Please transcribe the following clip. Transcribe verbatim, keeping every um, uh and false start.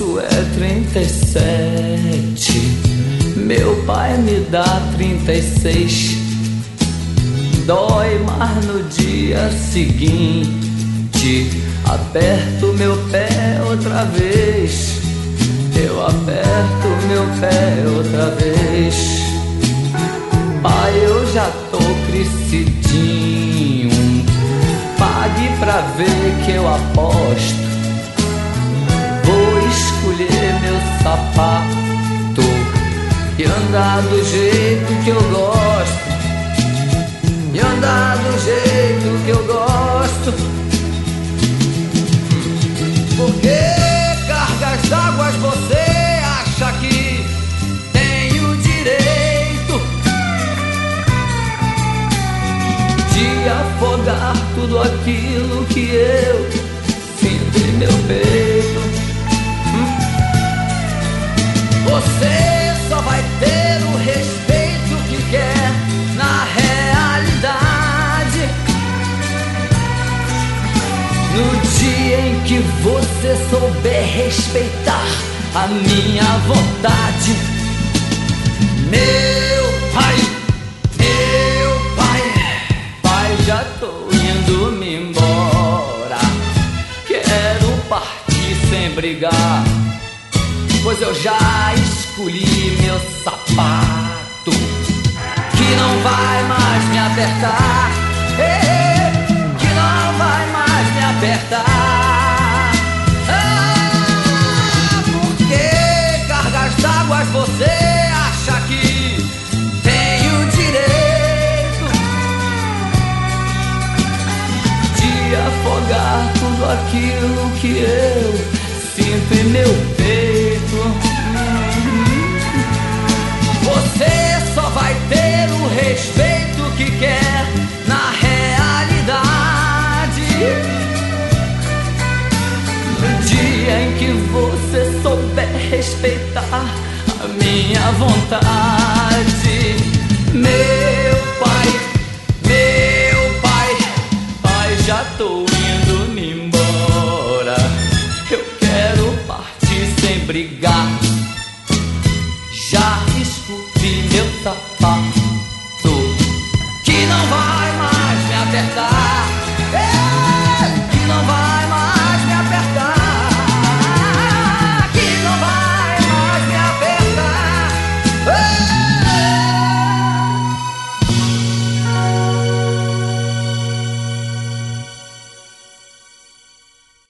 é trinta e sete, meu pai me dá trinta e seis. Dói mais no dia seguinte, aperto meu pé outra vez. Eu aperto meu pé outra vez. Pai, eu já tô crescidinho, pague pra ver que eu aposto. Vou escolher meu sapato e andar do jeito que eu gosto. E andar do jeito que eu gosto. Por que cargas d'águas você acha que tem o direito de afogar tudo aquilo que eu sinto em meu peito? Hum? Você só vai ter o respeito que quer na realidade no dia em que você souber respeitar a minha vontade. Meu pai, meu pai, pai, já tô indo me embora. Quero partir sem brigar, pois eu já escolhi meu sapato que não vai mais me apertar, eh, que não vai mais me apertar. Ah, por que cargas d'águas você acha que tem o direito de afogar tudo aquilo que eu sinto em meu peito? Você só vai ter o respeito que quer na realidade no dia em que você souber respeitar a minha vontade. Meu pai, meu pai, pai, já tô indo me embora. Eu quero partir sem brigar.